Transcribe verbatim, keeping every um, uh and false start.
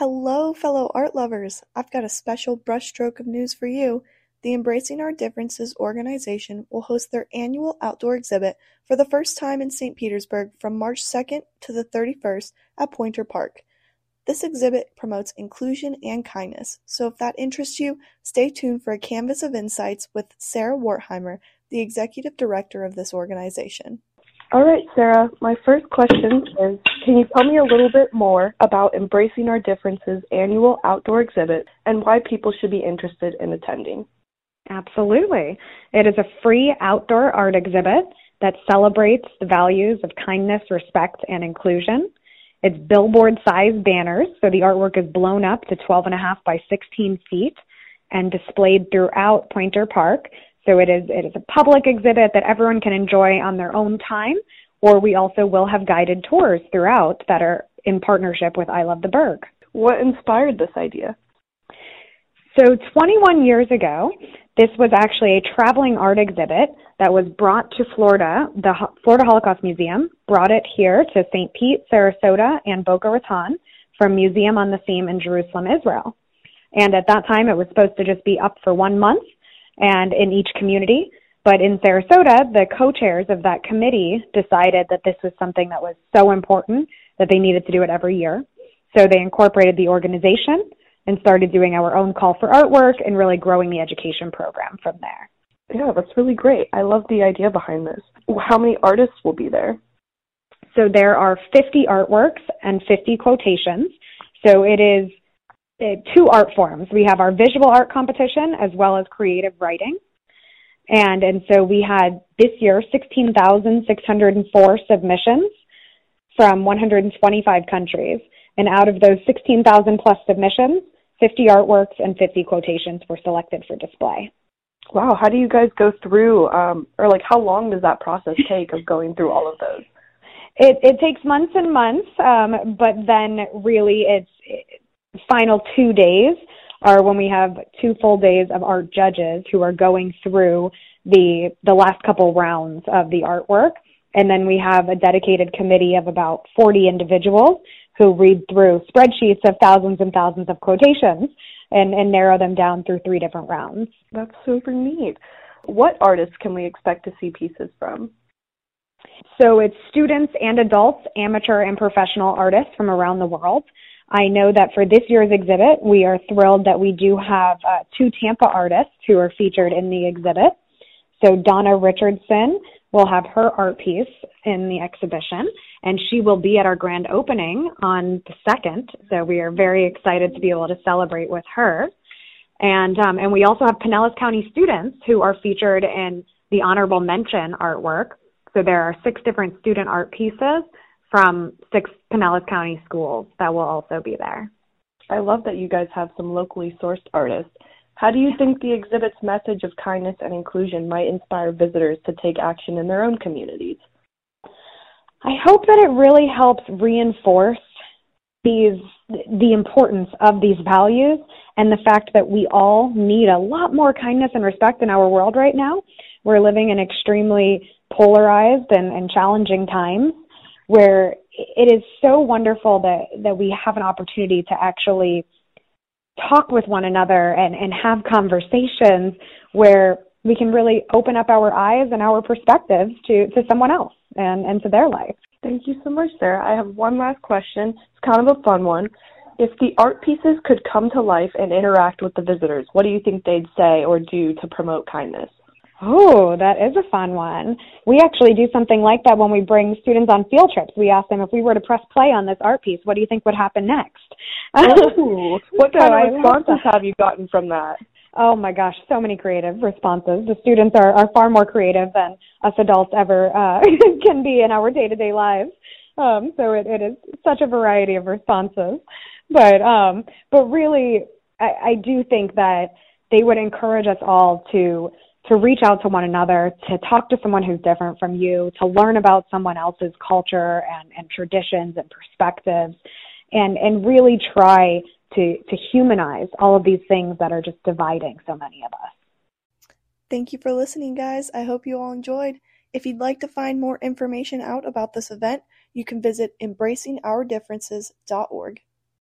Hello, fellow art lovers! I've got a special brushstroke of news for you. The Embracing Our Differences organization will host their annual outdoor exhibit for the first time in Saint Petersburg from March second to the thirty-first at Pointer Park. This exhibit promotes inclusion and kindness, so if that interests you, stay tuned for a canvas of insights with Sarah Wertheimer, the executive director of this organization. All right, Sarah, my first question is, can you tell me a little bit more about Embracing Our Differences annual outdoor exhibit and why people should be interested in attending? Absolutely. It is a free outdoor art exhibit that celebrates the values of kindness, respect, and inclusion. It's billboard-sized banners, so the artwork is blown up to twelve and a half by sixteen feet and displayed throughout Pointer Park. So it is it is a public exhibit that everyone can enjoy on their own time, or we also will have guided tours throughout that are in partnership with I Love the Burgh. What inspired this idea? So twenty-one years ago, this was actually a traveling art exhibit that was brought to Florida. The Florida Holocaust Museum brought it here to Saint Pete, Sarasota, and Boca Raton from Museum on the Seine in Jerusalem, Israel. And at that time, it was supposed to just be up for one month and in each community. But in Sarasota, the co-chairs of that committee decided that this was something that was so important that they needed to do it every year. So they incorporated the organization and started doing our own call for artwork and really growing the education program from there. Yeah, that's really great. I love the idea behind this. How many artists will be there? So there are fifty artworks and fifty quotations. So it is uh, two art forms. We have our visual art competition as well as creative writing. And, and so we had this year sixteen thousand six hundred four submissions from one hundred twenty-five countries. And out of those sixteen thousand plus submissions, fifty artworks and fifty quotations were selected for display. Wow, how do you guys go through, um, or like how long does that process take of going through all of those? It, it takes months and months, um, but then really it's it, final two days are when we have two full days of art judges who are going through the the last couple rounds of the artwork. And then we have a dedicated committee of about forty individuals who read through spreadsheets of thousands and thousands of quotations and, and narrow them down through three different rounds. That's super neat. What artists can we expect to see pieces from? So it's students and adults, amateur and professional artists from around the world. I know that for this year's exhibit, we are thrilled that we do have uh, two Tampa artists who are featured in the exhibit. So Donna Richardson will have her art piece in the exhibition, and she will be at our grand opening on the second. So we are very excited to be able to celebrate with her. And um, and we also have Pinellas County students who are featured in the honorable mention artwork. So there are six different student art pieces from six Pinellas County schools that will also be there. I love that you guys have some locally sourced artists. How do you think the exhibit's message of kindness and inclusion might inspire visitors to take action in their own communities? I hope that it really helps reinforce these the importance of these values and the fact that we all need a lot more kindness and respect in our world right now. We're living in extremely polarized and, and challenging times where it is so wonderful that, that we have an opportunity to actually talk with one another and, and have conversations where we can really open up our eyes and our perspectives to, to someone else and, and to their life. Thank you so much, Sarah. I have one last question. It's kind of a fun one. If the art pieces could come to life and interact with the visitors, what do you think they'd say or do to promote kindness? Oh, that is a fun one. We actually do something like that when we bring students on field trips. We ask them, if we were to press play on this art piece, what do you think would happen next? Oh, what kind of responses have you gotten from that? Oh my gosh, so many creative responses. The students are, are far more creative than us adults ever uh, can be in our day-to-day lives. Um, so it, it is such a variety of responses. But um, but really, I, I do think that they would encourage us all to to reach out to one another, to talk to someone who's different from you, to learn about someone else's culture and, and traditions and perspectives, and, and really try to, to humanize all of these things that are just dividing so many of us. Thank you for listening, guys. I hope you all enjoyed. If you'd like to find more information out about this event, you can visit embracing our differences dot org.